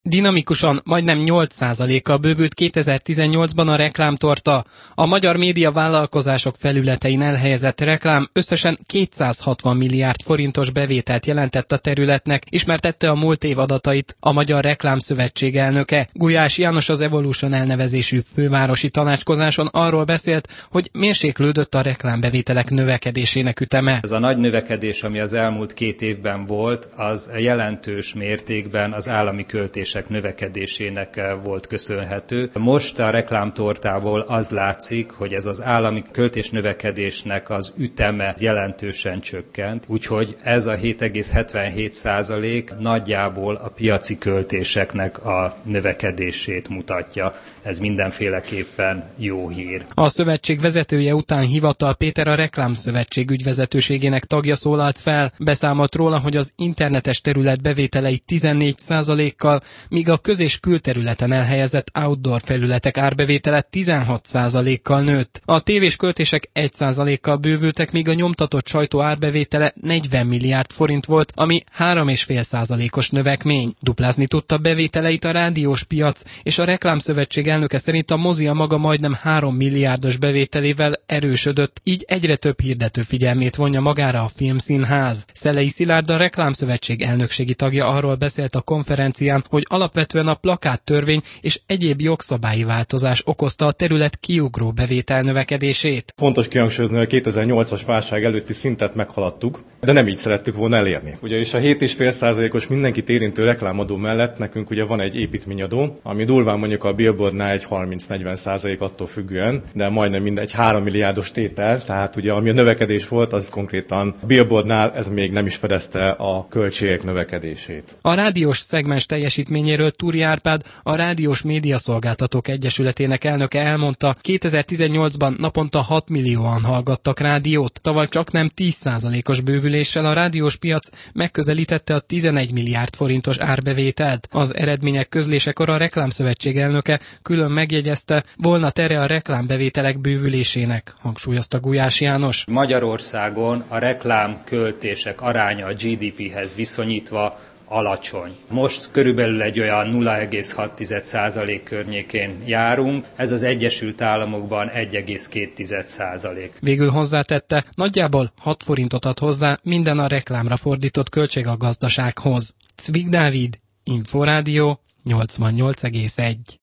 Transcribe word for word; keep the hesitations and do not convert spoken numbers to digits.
Dinamikusan majdnem nyolc százalékkal bővült kétezer-tizennyolcban a reklámtorta. A magyar média vállalkozások felületein elhelyezett reklám összesen kétszázhatvan milliárd forintos bevételt jelentett a területnek, ismertette a múlt év adatait a Magyar Reklámszövetség elnöke. Gulyás János az Evolution elnevezésű fővárosi tanácskozáson arról beszélt, hogy mérséklődött a reklámbevételek növekedésének üteme. Ez a nagy növekedés, ami az elmúlt két évben volt, az jelentős mértékben az állami költések növekedésének volt köszönhető. Most a reklámtortából az látszik, hogy ez az állami költés növekedésnek az üteme jelentősen csökkent, úgyhogy ez a hét egész hetvenhét százalék nagyjából a piaci költéseknek a növekedését mutatja. Ez mindenféleképpen jó hír. A szövetség vezetője után Hivatal Péter, a Reklámszövetség ügyvezetőségének tagja szólalt fel, beszámolt róla, hogy az internetes terület bevételei tizennégy százalékkal, míg a köz- és külterületen elhelyezett outdoor felületek árbevétele tizenhat százalékkal nőtt. A tévés költések egy százalékkal bővültek, míg a nyomtatott sajtó árbevétele negyven milliárd forint volt, ami három egész öt százalékos növekmény. Duplázni tudta bevételeit a rádiós piac, és a Reklámszövetség elnöke szerint a mozi a maga majdnem három milliárdos bevételével erősödött, így egyre több hirdető figyelmét vonja magára a Filmszínház. Szelei Szilárd, a Reklámszövetség elnökségi tagja arról beszélt a konferencián, hogy alapvetően a plakáttörvény és egyéb jogszabályi változás okozta a terület kiugró bevétel növekedését. Fontos kihangsúlyozni, hogy a kétezer-nyolcas válság előtti szintet meghaladtuk, de nem így szerettük volna elérni. Ugyanis a hét egész öt százalékos mindenkit érintő reklámadó mellett nekünk ugye van egy építményadó, ami durván mondjuk a billboardnál egy harminc-negyven százalék attól függően, de majdnem mindegy három milliárdos tétel, tehát ugye ami a növekedés volt, az konkrétan a billboardnál ez még nem is fedezte a költségek növekedését. A rádiós szegmens teljesítményéről Túri Árpád, a Rádiós Médiaszolgáltatók Egyesületének elnöke elmondta, kétezer-tizennyolcban naponta hat millióan hallgattak rádiót, tavaly csaknem tíz százalékos bővüléssel a rádiós piac megközelítette a tizenegy milliárd forintos árbevételt. Az eredmények közlésekor a Reklámszövetség elnöke külön megjegyezte, volna tere a reklámbevételek bővülésének, hangsúlyozta Gulyás János. Magyarországon a reklámköltések aránya a gé dé péhez viszonyítva alacsony. Most körülbelül egy olyan nulla egész hat százalék környékén járunk, ez az Egyesült Államokban egy egész két százalék. Végül hozzátette, nagyjából hat forintot ad hozzá minden a reklámra fordított költség a gazdasághoz. Cvik Dávid, Inforádió, nyolcvannyolc egész egy.